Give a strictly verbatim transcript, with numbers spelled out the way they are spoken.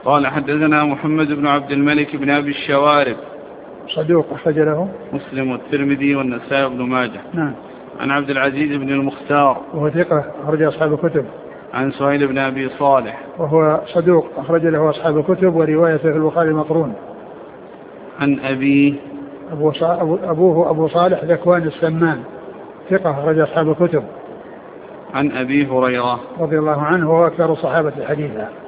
قال حدثنا محمد بن عبد الملك بن أبي الشوارب صدوق أخرج له مسلم والترمذي والنسائي بن ماجه. نعم. عن عبد العزيز بن المختار وهو ثقة أخرج أصحاب الكتب. عن سهيل بن أبي صالح وهو صدوق أخرج له أصحاب الكتب وروايته في البخاري مقرون. عن أبيه أبو صا... أبوه أبو صالح ذكوان السمان ثقة أخرج أصحاب الكتب. عن أبي هريرة رضي الله عنه وهو أكثر الصحابة حديثا.